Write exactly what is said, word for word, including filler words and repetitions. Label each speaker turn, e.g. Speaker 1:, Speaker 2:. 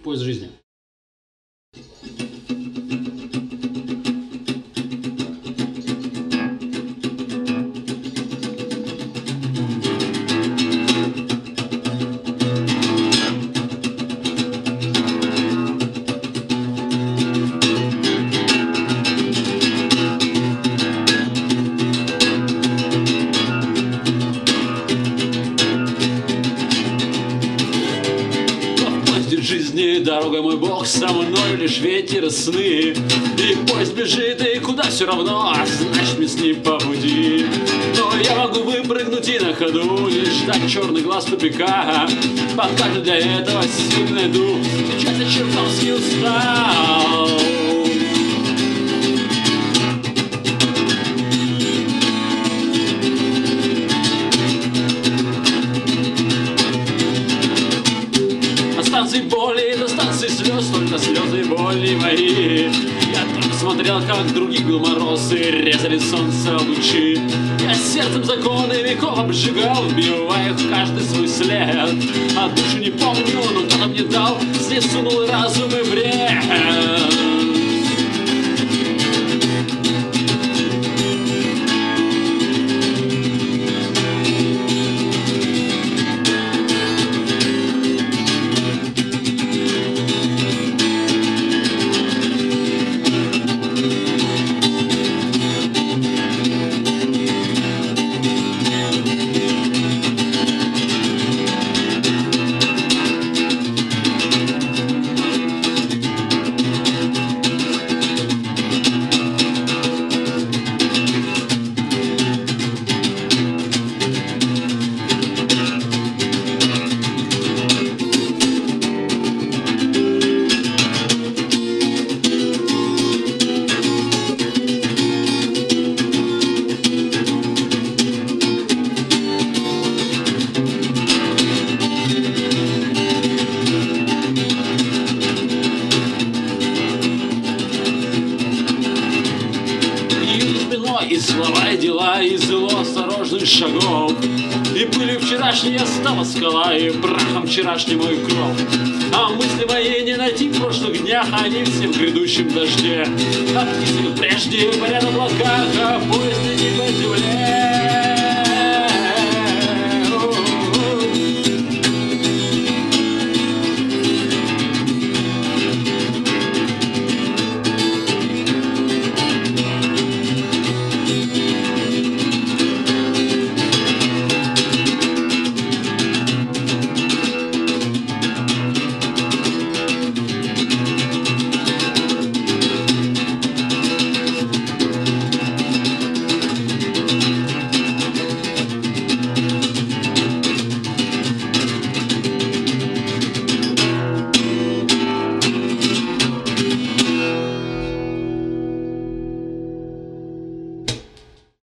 Speaker 1: Поезд жизни. Жизни дорога, мой бог, со мной лишь ветер и сны. И поезд бежит, и куда все равно, а значит мне с ним по пути. Но я могу выпрыгнуть и на ходу не ждать черный глаз тупика. Пока же для этого сил найду, сейчас я чертовски устал. Станции боли, до станции слез, только слезы и боли мои. Я только смотрел, как другие гламоросы резали солнце лучи. Я сердцем законы веков обжигал, вбивая в каждый свой след. А душу не помню, но кто-то мне дал, здесь сунул разум и бред. И слова, и дела, и зло осторожных шагов. И пылью вчерашней стала скала, и прахом вчерашний мой кров. А мысли мои не найти в прошлых днях, они все в грядущем дожде. А птицы, как прежде, парят в облаках, а поезд летит по земле.